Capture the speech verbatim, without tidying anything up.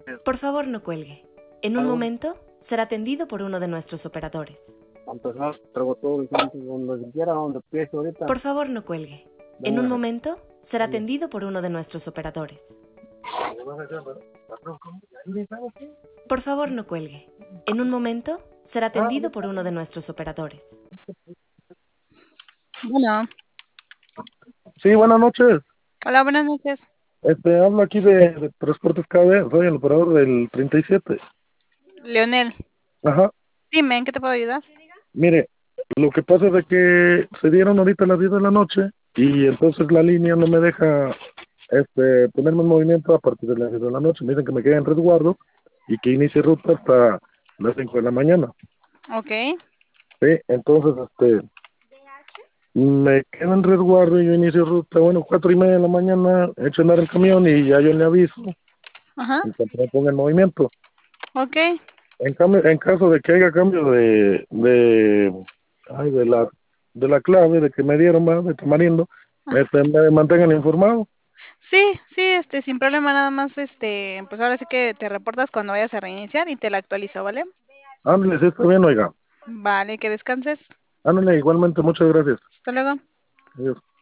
Por favor, no cuelgue. En un Aló, momento será atendido por uno de nuestros operadores. empezar, traigo todo el gente donde quiera, donde empiece ahorita. Por favor, no cuelgue. En un Venga, momento será venga. atendido por uno de nuestros operadores. Por favor, no cuelgue. En un momento será Ah, atendido por uno de nuestros operadores. Bueno, sí, buenas noches. hola, buenas noches. Este, hablo aquí de, de Transportes K B, soy el operador del treinta y siete. Leonel, Ajá, dime, ¿en qué te puedo ayudar? mire, lo que pasa es de que se dieron ahorita las diez de la noche y entonces la línea no me deja este, ponerme en movimiento a partir de las diez de la noche. Me dicen que me quede en resguardo y que inicie ruta hasta las cinco de la mañana. Ok, Sí, entonces, este, me quedo en resguardo y yo inicio ruta, bueno, cuatro y media de la mañana, echo a andar el camión y ya yo le aviso ajá, en cuanto me ponga en movimiento. ok. En cambio, en caso de que haya cambio de, de, ay, de la, de la clave de que me dieron más de Tamarindo, Ah, este, me mantengan informado. sí, sí, este, sin problema, nada más, este, pues ahora sí que te reportas cuando vayas a reiniciar y te la actualizo, ¿vale? Ándale, sí está bien, oiga. Vale, que descanses. Ándale, igualmente, muchas gracias. Hasta luego. Adiós.